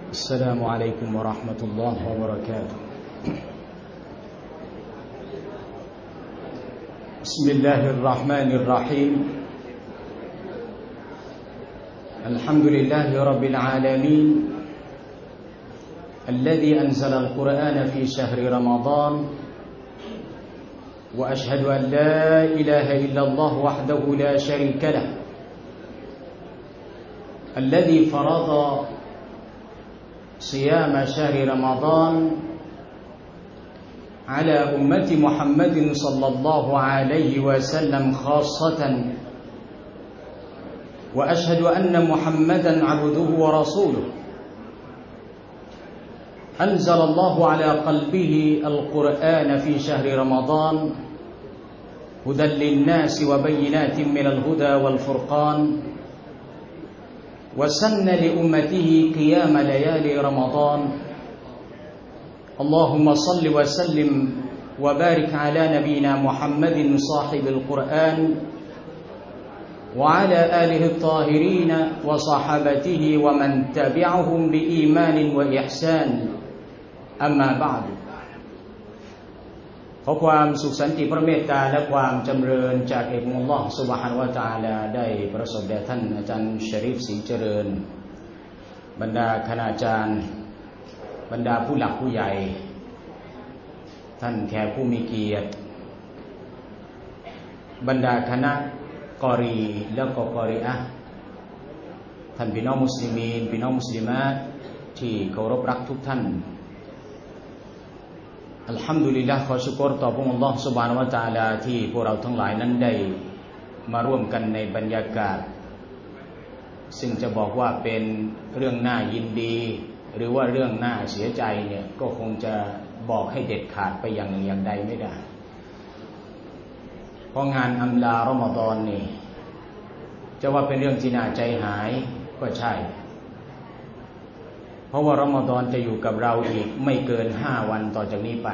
السلام عليكم ورحمة الله وبركاته بسم الله الرحمن الرحيم الحمد لله رب العالمين الذي أنزل القرآن في شهر رمضان وأشهد أن لا إله إلا الله وحده لا شريك له الذي فرض صيام شهر رمضان على أمة محمد صلى الله عليه وسلم خاصة وأشهد أن محمدا عبده ورسوله أنزل الله على قلبه القرآن في شهر رمضان هدى للناس وبينات من الهدى والفرقان وسن لأمته قيام ليالي رمضان اللهم صل وسلم وبارك على نبينا محمد صاحب القرآن وعلى آله الطاهرين وصحابته ومن تبعهم بإيمان وإحسان أما بعد ขอความสุขสันติพระเมตตาและความจำเริญจากเอกมุลลอฮ์ซุบฮานะฮูวะตะอาลาได้ประสบแด่ท่านอาจารย์ชะรีฟศรีเจริญบรรดาคณาจารย์บรรดาผู้หลักผู้ใหญ่ท่านแขกผู้มีเกียรติบรรดาคณะกอรีและก็กอรีอะห์ท่านพี่น้องมุสลิมีนพี่น้องมุสลิมะห์ที่เคารพรักทุกท่านอัลฮัมดุลิลลาห์ขอชุกรต่อพระองค์อัลเลาะห์ซุบฮานะฮูวะตะอาลาที่พวกเราทั้งหลายนั้นได้มาร่วมกันในบรรยากาศซึ่งจะบอกว่าเป็นเรื่องน่ายินดีหรือว่าเรื่องน่าเสียใจเนี่ยก็คงจะบอกให้เด็ดขาดไปอย่างหนึ่งอย่างใดไม่ได้เพราะงานอำลารอมฎอนนี่จะว่าเป็นเรื่องที่น่าใจหายก็ใช่เพราะว่ารอมฎอนจะอยู่กับเราอีกไม่เกิน5 วันต่อจากนี้ไป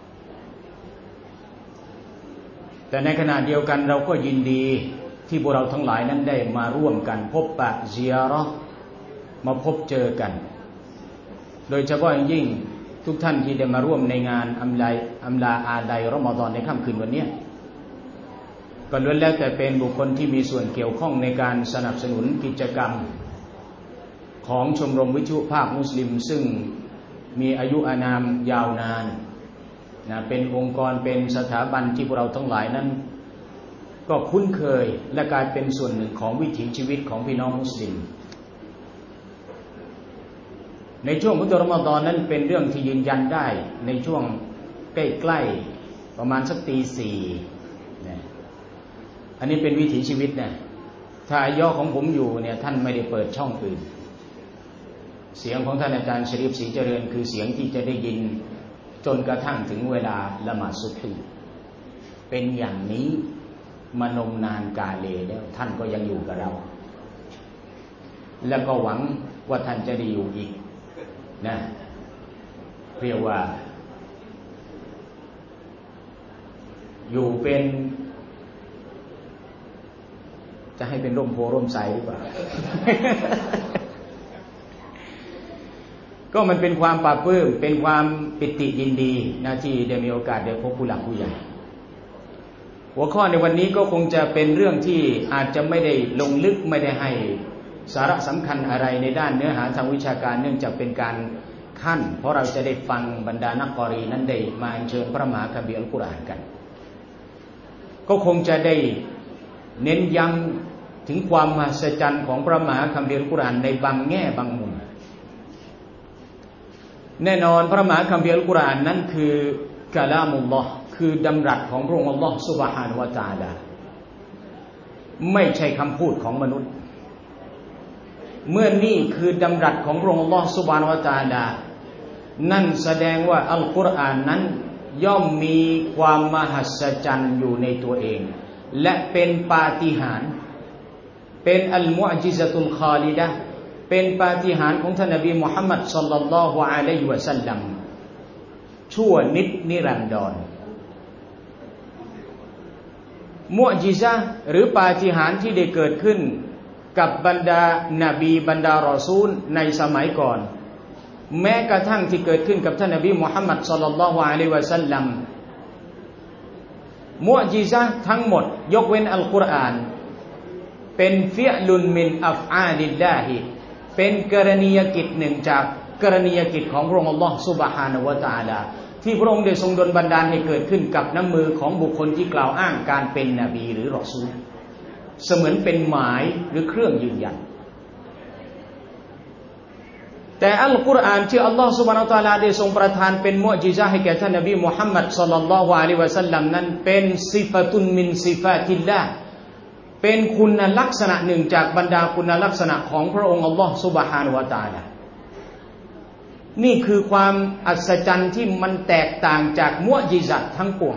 แต่ในขณะเดียวกันเราก็ยินดีที่พวกเราทั้งหลายนั้นได้มาร่วมกันพบปะซิยาเราะห์มาพบเจอกันโดยเฉพาะอย่างยิ่งทุกท่านที่ได้มาร่วมในงานอำลาอาลัยรอมฎอนในค่ำคืนวันนี้ก็ล้วนแล้วแต่เป็นบุคคลที่มีส่วนเกี่ยวข้องในการสนับสนุนกิจกรรมของชมรมวิทยุภาคมุสลิมซึ่งมีอายุอานามยาวนานเป็นองค์กรเป็นสถาบันที่พวกเราทั้งหลายนั้นก็คุ้นเคยและกลายเป็นส่วนหนึ่งของวิถีชีวิตของพี่น้องมุสลิมในช่วงพุทธรอมฎอนนั้นเป็นเรื่องที่ยืนยันได้ในช่วงใกล้ๆประมาณสักตี 4อันนี้เป็นวิถีชีวิตนะถ้าอายุของผมอยู่เนี่ยท่านไม่ได้เปิดช่องอื่นเสียงของท่านอาจารย์ชะรีฟศรีเจริญคือเสียงที่จะได้ยินจนกระทั่งถึงเวลาละหมาดซุบฮีเป็นอย่างนี้มานมนานกาเลแล้วท่านก็ยังอยู่กับเราแล้วก็หวังว่าท่านจะได้อยู่อีกนะเรียกว่าอยู่เป็นจะให้เป็นร่มโพร่มไทรหรือเปล่า ก็มันเป็นความปลาบปลื้มเป็นความปิติยินดีนะที่ได้มีโอกาสได้พบผู้หลักผู้ใหญ่หัวข้อในวันนี้ก็คงจะเป็นเรื่องที่อาจจะไม่ได้ลงลึกไม่ได้ให้สาระสำคัญอะไรในด้านเนื้อหาทางวิชาการเนื่องจากเป็นการขั้นเพราะเราจะได้ฟังบรรดานักกอรีนั้นได้มาอัญเชิญพระมหาคัมภีร์อัลกุรอานกันก็คงจะได้เน้นย้ำถึงความมหัศจรรย์ของพระมหาคัมภีร์อัลกุรอานในบางแง่บางมุมแน่นอนพระมหาคัมภีร์อัลกุรอานนั้นคือกะลามุลลอฮ์คือดำรัสของพระองค์อัลลอฮ์ซุบฮานะฮูวะตะอาลาไม่ใช่คำพูดของมนุษย์เมื่อนี่คือดำรัสของพระองค์อัลลอฮ์ซุบฮานะฮูวะตะอาลานั่นแสดงว่าอัลกุรอานนั้นย่อมมีความมหัศจรรย์อยู่ในตัวเองและเป็นปาฏิหาริย์เป็นอัลมุอ์ญิซะตุลคอลิดะห์เป็นปาฏิหาริย์ของท่านนบีมุฮัมมัดศ็อลลัลลอฮุอะลัยฮิวะซัลลัมชั่วนิดนิรันดรมุอ์ญิซะห์หรือปาฏิหาริย์ที่ได้เกิดขึ้นกับบรรดานบีบรรดารอซูลในสมัยก่อนแม้กระทั่งที่เกิดขึ้นกับท่านนบีมุฮัมมัดศ็อลลัลลอฮุอะลัยฮิวะซัลลัมมุอ์ญิซะห์ทั้งหมดยกเว้นอัลกุรอานเป็นฟิอลุนมินอัฟอาลิลลาฮิเป็นกรณียกิจหนึ่งจากกรณียกิจของพระองค์อัลลอฮ์ซุบฮานะฮูวะตะอาลาที่พระองค์ได้ทรงดลบันดาลให้เกิดขึ้นกับน้ำมือของบุคคลที่กล่าวอ้างการเป็นนบีหรือรอซูลเสมือนเป็นหมายหรือเครื่องยืนยันแต่อัลกุรอานที่อัลลอฮฺซุบฮานะฮูวะตะอาลาได้ทรงประทานเป็นมุอ์ญิซะห์ให้แก่ท่านนบีมุฮัมมัดศ็อลลัลลอฮุอะลัยฮิวะซัลลัมนั้นเป็นซิฟะตุนมินซิฟาติลลาห์เป็นคุณลักษณะหนึ่งจากบรรดาคุณลักษณะของพระองค์อัลลอฮฺซุบฮานะฮูวะตะอาลานี่คือความอัศจรรย์ที่มันแตกต่างจากมุอ์ญิซะห์ทั้งปวง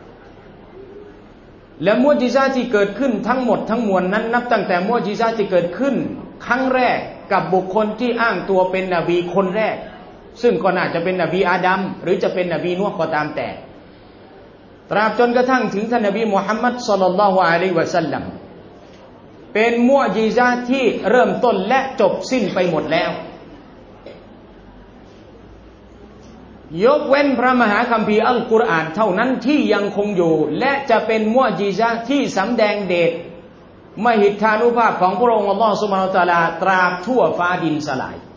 และมุอ์ญิซะห์ที่เกิดขึ้นทั้งหมดทั้งมวลนั้นนับตั้งแต่มุอ์ญิซะห์ที่เกิดขึ้นครั้งแรกกับบุคคลที่อ้างตัวเป็นนบีคนแรกซึ่งก็น่าจะเป็นนบีอาดัมหรือจะเป็นนบีนูห์ก็ตามแต่ตราบจนกระทั่งถึงท่านนบีมุฮัมมัดศ็อลลัลลอฮุอะลัยฮิวะซัลลัมเป็นมุอ์ญิซะห์ที่เริ่มต้นและจบสิ้นไปหมดแล้วยกเว้นพระมหาคัมภีร์อัลกุรอานเท่านั้นที่ยังคงอยู่และจะเป็นมุอ์ญิซะห์ที่สำแดงเดชมหิทธานุภาพของพระองค์อัลลอฮฺซุบฮานะฮูวะตะอาลาตราบทั่วฟ้าดินสลาย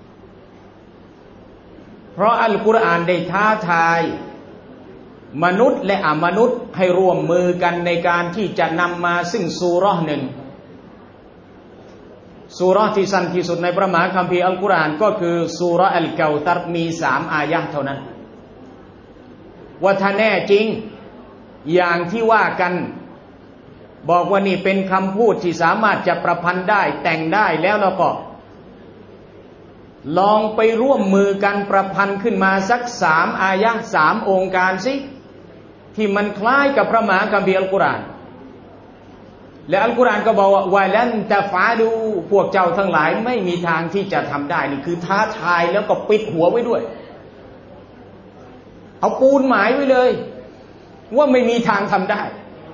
เพราะอัลกุรอานได้ท้าทายมนุษย์และอมนุษย์ให้ร่วมมือกันในการที่จะนำมาซึ่งซูเราะห์หนึ่งซูเราะห์ที่สั้นที่สุดในพระมหาคัมภีร์อัลกุรอานก็คือซูเราะห์อัลเกาตัรมี3 อายะห์เท่านั้นว่าถ้าแน่จริงอย่างที่ว่ากันบอกว่านี่เป็นคำพูดที่สามารถจะประพันธ์ได้แต่งได้แล้วเราก็ลองไปร่วมมือกันประพันธ์ขึ้นมาสัก3 อายะห์3 องค์การสิที่มันคล้ายกับพระมหาคัมภีร์อัลกุรอานและอัลกุรอานก็บอกว่าวะลันตะฟะลูพวกเจ้าทั้งหลายไม่มีทางที่จะทำได้นี่คือท้าทายแล้วก็ปิดหัวไว้ด้วยเอาปูนหมายไว้เลยว่าไม่มีทางทำได้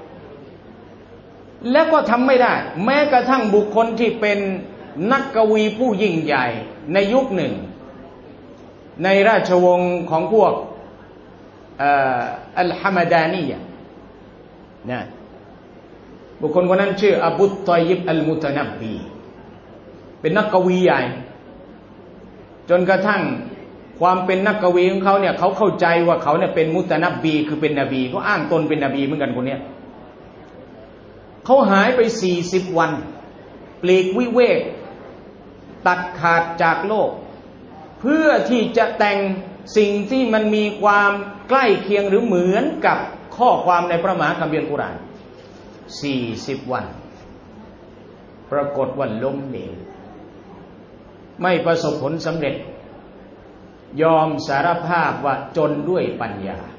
แล้วก็ทำไม่ได้แม้กระทั่งบุคคลที่เป็นนักกวีผู้ยิ่งใหญ่ในยุคหนึ่งในราชวงศ์ของพวกอัลฮะมดานียะนะบุคคลคนนั้นชื่ออบูตอยยิบอัลมุตะนับบีเป็นนักกวีใหญ่จนกระทั่งความเป็นนักกวีของเขาเนี่ยเขาเข้าใจว่าเขาเนี่ยเป็นมุตะนับบีคือเป็นนบีเขาอ้างตนเป็นนบีเหมือนกันคนเนี้ยเขาหายไป40 วันปลีกวิเวกตัดขาดจากโลกเพื่อที่จะแต่งสิ่งที่มันมีความใกล้เคียงหรือเหมือนกับข้อความในพระมหาคัมภีร์อัลกุรอาน40 วันปรากฏว่าล้มเหลวไม่ประสบผลสำเร็จยอมสารภาพว่าจนด้วยปัญญา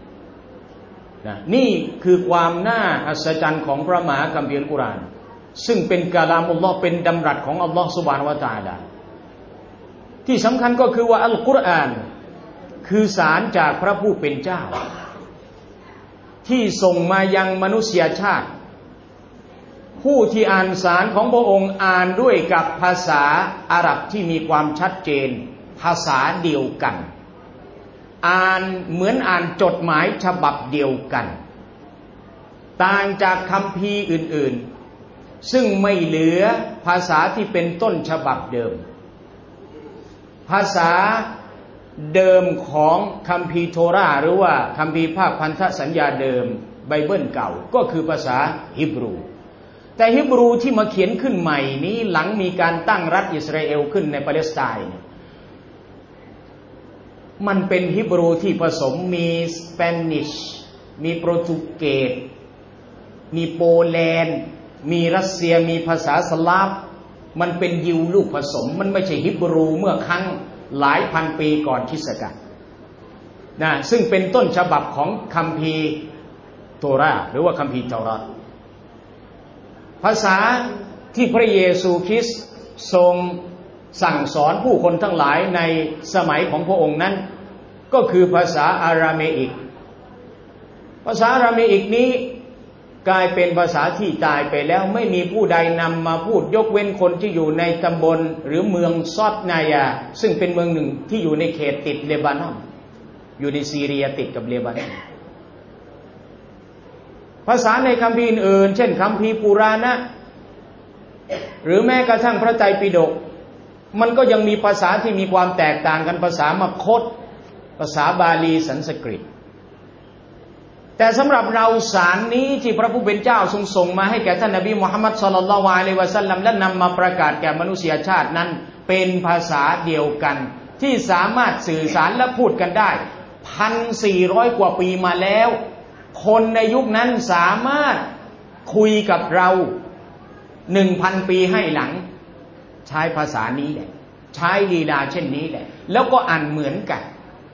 นี่คือความน่าอัศจรรย์ของพระมหาคัมภีร์อัลกุรอานซึ่งเป็นกะลามุลลอฮ์เป็นดำรัสของอัลลอฮ์ซุบฮานะฮูวะตะอาลาที่สำคัญก็คือว่าอัลกุรอานคือสารจากพระผู้เป็นเจ้าที่ส่งมายังมนุษยชาติผู้ที่อ่านสารของพระองค์อ่านด้วยกับภาษาอาหรับที่มีความชัดเจนภาษาเดียวกันอ่านเหมือนอ่านจดหมายฉบับเดียวกันต่างจากคัมภีร์อื่นๆซึ่งไม่เหลือภาษาที่เป็นต้นฉบับเดิมภาษาเดิมของคัมภีร์โทราหรือว่าคัมภีร์ภาคพันธสัญญาเดิมไบเบิลเก่าก็คือภาษาฮีบรูแต่ฮีบรูที่มาเขียนขึ้นใหม่นี้หลังมีการตั้งรัฐอิสราเอลขึ้นในปาเลสไตน์มันเป็นฮีบรูที่ผสมมีสเปนิชมีโปรตุเกสมีโปแลนด์มีรัสเซียมีภาษาสลาฟมันเป็นยิวลูกผสมมันไม่ใช่ฮีบรูเมื่อครั้งหลายพันปีก่อนคริสตกาลนะซึ่งเป็นต้นฉบับของคัมภีร์โทราหรือว่าคัมภีร์เตารอตภาษาที่พระเยซูคริสต์ทรงสั่งสอนผู้คนทั้งหลายในสมัยของพระองค์นั้นก็คือภาษาอาราเมอิกภาษาอาราเมอิกนี้กลายเป็นภาษาที่ตายไปแล้วไม่มีผู้ใดนำมาพูดยกเว้นคนที่อยู่ในตำบลหรือเมืองซอดนายาซึ่งเป็นเมืองหนึ่งที่อยู่ในเขตติดเลบานอนอยู่ในซีเรียติดกับเลบานอนภาษาในคัมภีร์อื่นเช่นคัมภีร์ปุราณะหรือแม้กระทั่งพระไตรปิฎกมันก็ยังมีภาษาที่มีความแตกต่างกันภาษามคธภาษาบาลีสันสกฤตแต่สำหรับเราสารนี้ที่พระผู้เป็นเจ้าทรงส่งมาให้แก่ท่านนบีมุฮัมมัดศ็อลลัลลอฮุอะลัยฮิวะซัลลัมและนำมาประกาศแก่มนุษยชาตินั้นเป็นภาษาเดียวกันที่สามารถสื่อสารและพูดกันได้ 1,400 กว่าปีมาแล้วคนในยุคนั้นสามารถคุยกับเรา 1,000 ปีให้หลังใช้ภาษานี้แหละใช้ลีลาเช่นนี้แหละแล้วก็อ่านเหมือนกัน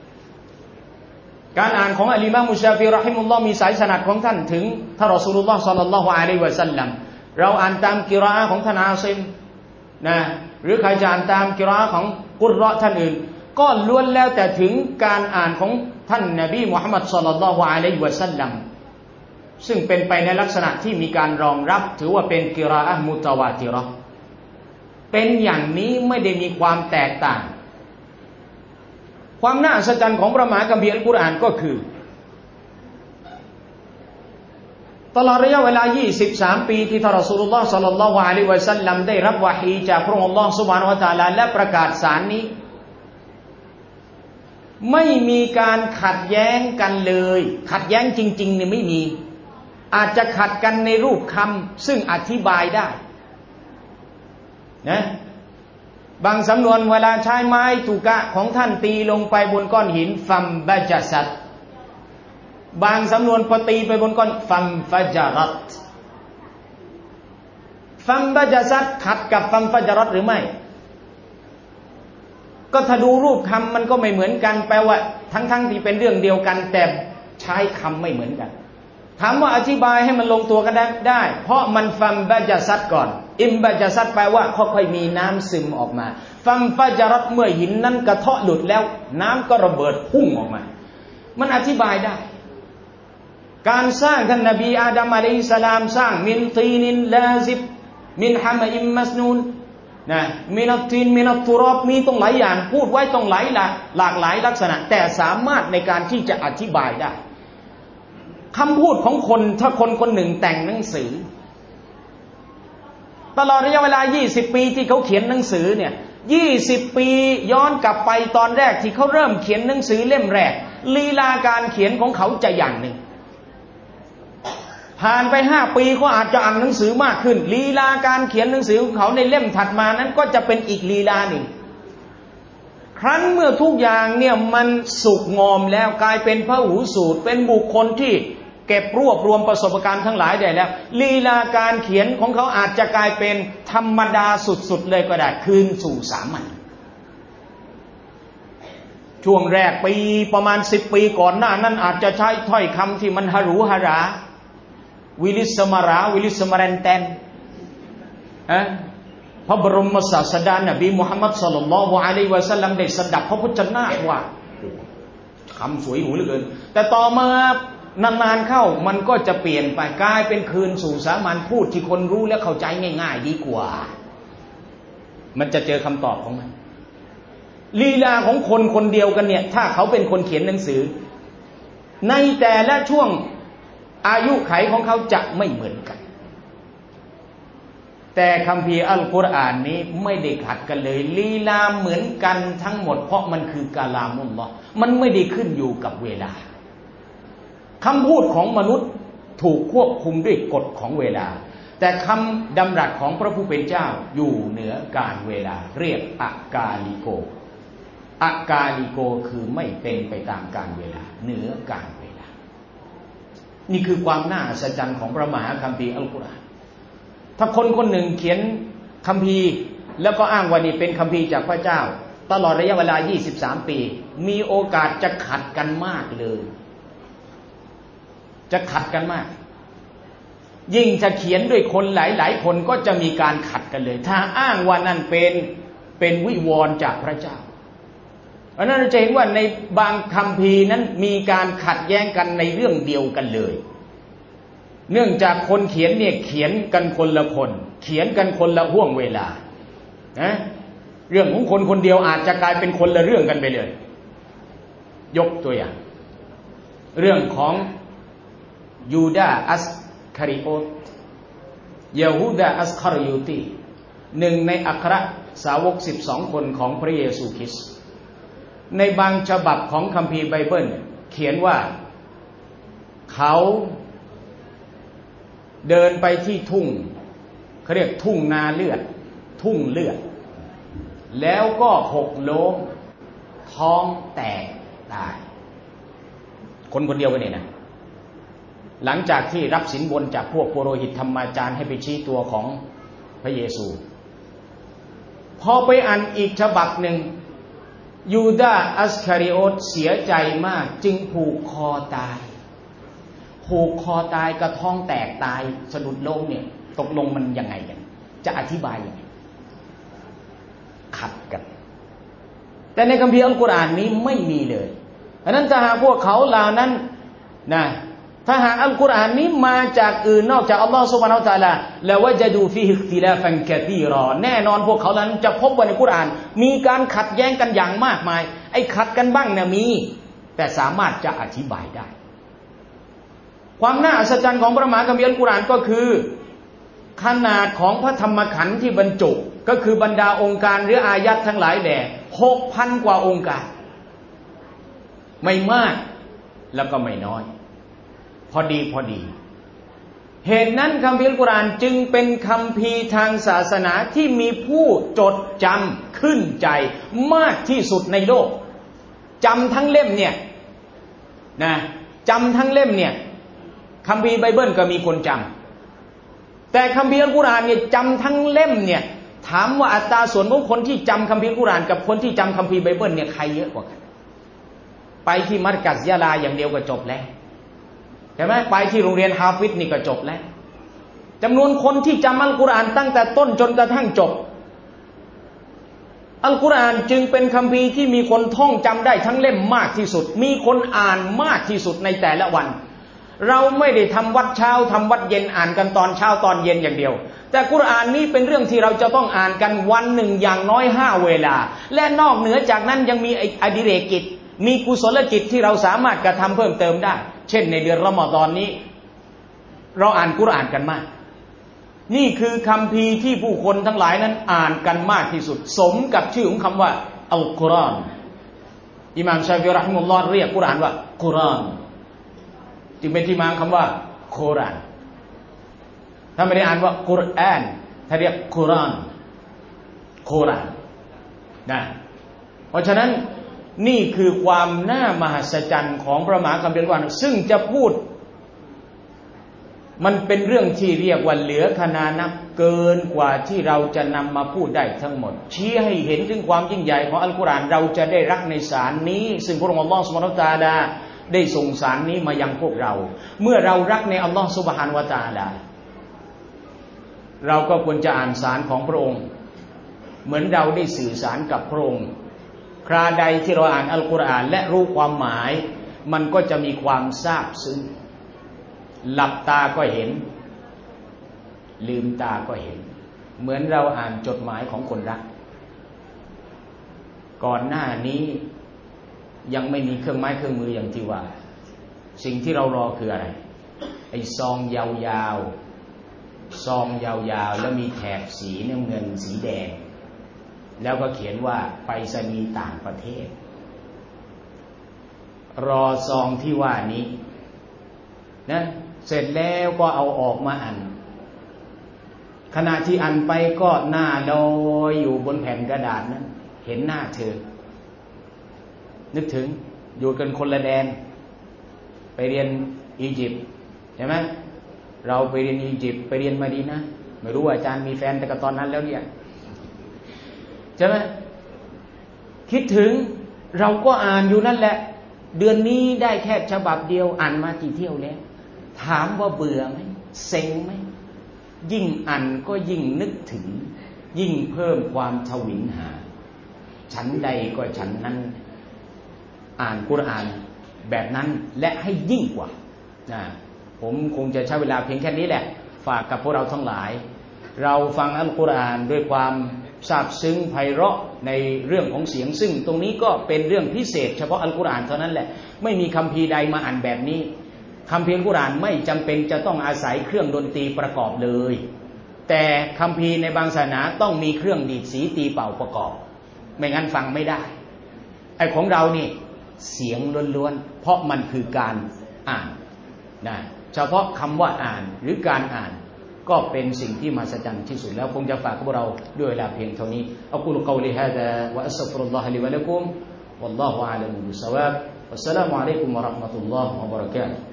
การอ่านของอิหม่ามมุชาฟิเราะฮิมุลลอฮ์มีสายสนัดของท่านถึงท่านรอซูลุลลอฮ์ศ็อลลัลลอฮุอะลัยฮิวะซัลลัมเราอ่านตามกิรออะห์ของท่านอาซิมนะหรือใครจะอ่านตามกิรออะห์ของกุรเราะห์ท่านอื่นก็ล้วนแล้วแต่ถึงการอ่านของท่านนบีมุฮัมมัดศ็อลลัลลอฮุอะลัยฮิวะซัลลัมซึ่งเป็นไปในลักษณะที่มีการรองรับถือว่าเป็นกิรออะห์มุตะวาติเราะห์เป็นอย่างนี้ไม่ได้มีความแตกต่างความน่าอัศจรรย์ของพระมหาคัมภีร์อัลกุรอานก็คือตลอดระยะเวลา23ปีที่ท่านรอซูลุลลอฮ์ศ็อลลัลลอฮุอะลัยฮิวะซัลลัมได้รับวะฮีจากพระองค์อัลเลาะห์ซุบฮานะฮูวะตะอาลาและประกาศสารนี้ไม่มีการขัดแย้งกันเลยขัดแย้งจริงๆเนี่ยไม่มีอาจจะขัดกันในรูปคำซึ่งอธิบายได้นะบางสำนวนเวลาใช้ไม้ตุกะของท่านตีลงไปบนก้อนหินฟัมบะจัสัตบางสำนวนพอตีไปบนก้อนฟัมฟัจรัตฟัมบะจัสัตขัดกับฟัมฟัจรัตหรือไม่ก็ถ้าดูรูปคำมันก็ไม่เหมือนกันแปลว่าทั้งที่เป็นเรื่องเดียวกันแต่ใช้คำไม่เหมือนกันถามว่าอธิบายให้มันลงตัวกันได้เพราะมันฟัมบะจัสัตก่อนอิมบะจัสัตแปลว่าค่อยๆมีน้ำซึมออกมาฟัมฟัจรัตเมื่อหินนั้นกระเทาะหลุดแล้วน้ำก็ระเบิดพุ่งออกมามันอธิบายได้การสร้างท่านนบีอาดัมอะลัยฮิสสลามสร้างมินตีนินลาซิบมินฮะมะอิมมัสนูนนะมินัตตีนมินัตตุรอบมีต้องหลายอย่างพูดไว้ต้องหลากหลายลักษณะแต่สามารถในการที่จะอธิบายได้คำพูดของคนถ้าคนคนหนึ่งแต่งหนังสือตลอดระยะเวลา20ปีที่เขาเขียนหนังสือเนี่ย20ปีย้อนกลับไปตอนแรกที่เขาเริ่มเขียนหนังสือเล่มแรกลีลาการเขียนของเขาจะอย่างหนึ่งผ่านไป5ปีเขาอาจจะอ่านหนังสือมากขึ้นลีลาการเขียนหนังสือของเขาในเล่มถัดมานั้นก็จะเป็นอีกลีลาหนึ่งครั้นเมื่อทุกอย่างเนี่ยมันสุกงอมแล้วกลายเป็นพหูสูตรเป็นบุคคลที่เก็บรวบรวมประสบการณ์ทั้งหลายได้แล้วลีลาการเขียนของเขาอาจจะกลายเป็นธรรมดาสุดๆเลยก็ได้คืนสู่สามัญช่วงแรกปีประมาณ10ปีก่อนหน้านั้นอาจจะใช้ถ้อยคำที่มันหรูหราวิลิสมาราวิลิสมารันแตนพระบรมศาสดานบีมุฮัมมัดศ็อลลัลลอฮุอะลัยฮิวะซัลลัมได้สดับพระพุทธนาคว่าคำสวยหูเหลือเกินแต่ต่อมานานๆเข้ามันก็จะเปลี่ยนไปกลายเป็นคืนสู่สามัญพูดที่คนรู้และเข้าใจง่ายๆดีกว่ามันจะเจอคำตอบของมันลีลาของคนคนเดียวกันเนี่ยถ้าเขาเป็นคนเขียนหนังสือในแต่ละช่วงอายุไขของเขาจะไม่เหมือนกันแต่คัมภีร์อัลกุรอานนี้ไม่ได้ขัดกันเลยลีลาเหมือนกันทั้งหมดเพราะมันคือกะลามุลลอฮ์มันไม่ได้ขึ้นอยู่กับเวลาคำพูดของมนุษย์ถูกควบคุมด้วยกฎของเวลาแต่คำดำรัสของพระผู้เป็นเจ้าอยู่เหนือการเวลาเรียกอากาลิโกอากาลิโกคือไม่เป็นไปตามการเวลาเหนือการเวลานี่คือความน่าอัศจรรย์ของพระมหาคัมภีร์อัลกุรอานถ้าคนคนหนึ่งเขียนคัมภีร์แล้วก็อ้างว่านี่เป็นคัมภีร์จากพระเจ้าตลอดระยะเวลา23ปีมีโอกาสจะขัดกันมากเลยจะขัดกันมากยิ่งจะเขียนด้วยคนหลายๆคนก็จะมีการขัดกันเลยถ้าอ้างว่านั่นเป็นวิวรณ์จากพระเจ้าเพราะนั้นเราจะเห็นว่าในบางคัมภีร์นั้นมีการขัดแย้งกันในเรื่องเดียวกันเลยเนื่องจากคนเขียนเนี่ยเขียนกันคนละคนเขียนกันคนละห่วงเวลานะเรื่องของคนคนเดียวอาจจะกลายเป็นคนละเรื่องกันไปเลยยกตัวอย่างเรื่องของยูดาอัสคาริโอตยาฮูดาอัสคาริยูตีหนึ่งในอัครสาวก12 คนของพระเยซูคริสต์ในบางฉบับของคัมภีร์ไบเบิลเขียนว่าเขาเดินไปที่ทุ่งเขาเรียกทุ่งนาเลือดทุ่งเลือดแล้วก็หกล้มท้องแตกตายคนคนเดียวกันเนี่ยนะหลังจากที่รับสินบนจากพวกปุโรหิตธรรมาจารย์ให้ไปชี้ตัวของพระเยซูพอไปอ่านอีกฉบับหนึ่งยูดาอัสคาริโอตเสียใจมากจึงผูกคอตายกระท้องแตกตายสะดุดล้มเนี่ยตกลงมันยังไงกันจะอธิบายยังไงขัดกันแต่ในคัมภีร์อัลกุรอานนี้ไม่มีเลยเพราะนั้นถ้าหากพวกเขาเหล่านั้นนะถ้าหากอัลกุรอานนี้มาจากอื่นนอกจากอัลลอฮฺซุบฮานะฮูวะตะอาลาแล้วว่าจะดูฟีฮิอิคติลาฟันกะซีรอแน่นอนพวกเขานั้นจะพบว่าในกุรอานมีการขัดแย้งกันอย่างมากมายไอ้ขัดกันบ้างเนี่ยมีแต่สามารถจะอธิบายได้ความน่าอัศจรรย์ของพระมหาคัมภีร์อัลกุรอานก็คือขนาดของพระธรรมขันธ์ที่บรรจุก็คือบรรดาองค์การหรืออายัดทั้งหลายแหล่ 6,000 กว่าองค์การไม่มากแล้วก็ไม่น้อยพอดีเหตุนั้นคัมภีร์อัลกุรอานจึงเป็นคัมภีร์ทางศาสนาที่มีผู้จดจำขึ้นใจมากที่สุดในโลกจำทั้งเล่มเนี่ยนะจำทั้งเล่มเนี่ยคัมภีร์ไบเบิลก็มีคนจำแต่คัมภีร์อัลกุรอานเนี่ยจำทั้งเล่มเนี่ยถามว่าอัตราส่วนของคนที่จำคัมภีร์อัลกุรอานกับคนที่จำคัมภีร์ไบเบิลเนี่ยใครเยอะกว่ากันไปที่มัสกัสยะลาอย่างเดียวก็จบแล้วใช่ไหมไปที่โรงเรียนฮาฟิซนี่ก็จบแล้วจำนวนคนที่จำอัลกุรอานตั้งแต่ต้นจนกระทั่งจบอัลกุรอานจึงเป็นคัมภีร์ที่มีคนท่องจำได้ทั้งเล่มมากที่สุดมีคนอ่านมากที่สุดในแต่ละวันเราไม่ได้ทำวัดเช้าทำวัดเย็นอ่านกันตอนเช้าตอนเย็นอย่างเดียวแต่กุรอานนี้เป็นเรื่องที่เราจะต้องอ่านกันวันหนึ่งอย่างน้อย5 เวลาและนอกเหนือจากนั้นยังมีอดิเรกกิจมีกุศลกิจที่เราสามารถกระทำเพิ่มเติมได้เช่นในเดือนรอมฎอนนี้เราอ่านกุรอานกันมากนี่คือคัมภีร์ที่ผู้คนทั้งหลายนั้นอ่านกันมากที่สุดสมกับชื่อของคำว่าอัลกุรอานอิหม่ามชาฟิอีเราะฮิมะฮุลลอฮ์เรียกกุรอานว่ากุรอานจึงเป็นที่มาคำว่ากุรอานถ้าไม่ได้อ่านว่ากุรอานถ้าเรียกกุรอานนะเพราะฉะนั้นนี่คือความน่ามหัศจรรย์ของพระมหาคัมภีร์อัลกุรอานซึ่งจะพูดมันเป็นเรื่องที่เรียกว่าเหลือขนานับเกินกว่าที่เราจะนำมาพูดได้ทั้งหมดชี้ให้เห็นถึงความยิ่งใหญ่ของอัลกุรอานเราจะได้รักในสารนี้ซึ่งพระองค์อัลลอฮฺซุบฮานะฮูวะตะอาลาได้ส่งสารนี้มายังพวกเราเมื่อเรารักในอัลลอฮฺซุบฮานะฮูวะตะอาลาเราก็ควรจะอ่านสารของพระองค์เหมือนเราได้สื่อสารกับพระองค์คราใดที่เราอ่านอัลกุรอานและรู้ความหมายมันก็จะมีความซาบซึ้งหลับตาก็เห็นลืมตาก็เห็นเหมือนเราอ่านจดหมายของคนรักก่อนหน้านี้ยังไม่มีเครื่องไม้เครื่องมืออย่างที่ว่าสิ่งที่เรารอคืออะไรไอ้ซองยาวๆซองยาวๆแล้วมีแถบสีน้ำเงินสีแดงแล้วก็เขียนว่าไปรษณีย์ต่างประเทศรอซองที่ว่านี้นะเสร็จแล้วก็เอาออกมาอ่านขณะที่อ่านไปก็หน้าลอยอยู่บนแผ่นกระดาษนั้นเห็นหน้าเธอนึกถึงอยู่กันคนละแดนไปเรียนอียิปต์ใช่ไหมเราไปเรียนอียิปต์ไปเรียนมะดีนะห์ไม่รู้ว่าอาจารย์มีแฟนแต่ก็ตอนนั้นแล้วเนี่ยใช่ไหมคิดถึงเราก็อ่านอยู่นั่นแหละเดือนนี้ได้แค่ฉบับเดียวอ่านมากี่เที่ยวแล้วถามว่าเบื่อไหมเซ็งไหมยิ่งอ่านก็ยิ่งนึกถึงยิ่งเพิ่มความทวินหาฉันใดก็ฉันนั้นอ่านกุรอานแบบนั้นและให้ยิ่งกว่านะผมคงจะใช้เวลาเพียงแค่นี้แหละฝากกับพวกเราทั้งหลายเราฟังอัลกุรอานด้วยความซาบซึ้งไพเราะในเรื่องของเสียงซึ่งตรงนี้ก็เป็นเรื่องพิเศษเฉพาะอัลกุรอานเท่านั้นแหละไม่มีคัมภีร์ใดมาอ่านแบบนี้คัมภีร์อัลกุรอานไม่จำเป็นจะต้องอาศัยเครื่องดนตรีประกอบเลยแต่คัมภีร์ในบางศาสนาต้องมีเครื่องดีดสีตีเป่าประกอบไม่งั้นฟังไม่ได้ไอ้ของเรานี่เสียงล้วนๆเพราะมันคือการอ่านนะเฉพาะคำว่าอ่านหรือการอ่านก็เป็นสิ่งที่มหัศจรรย์ที่สุดแล้วคงจะฝากพวกเราด้วยเวลาเพียงเท่านี้อักูลุกอลิฮาซาวะอัสตัฆฟิรุลลอฮะลิวะละกุมวัลลอฮุอะลัมบิศชาวาบวัสสลามุอะลัยกุมวะเราะห์มะตุลลอฮిวะบะเราะกาตุฮ์